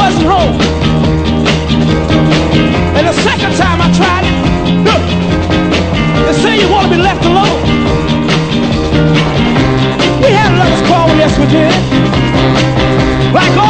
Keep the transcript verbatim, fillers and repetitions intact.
wasn't home. And the second time I tried it, look, they say you want to be left alone. We had lovers quarrel, yes we did. Like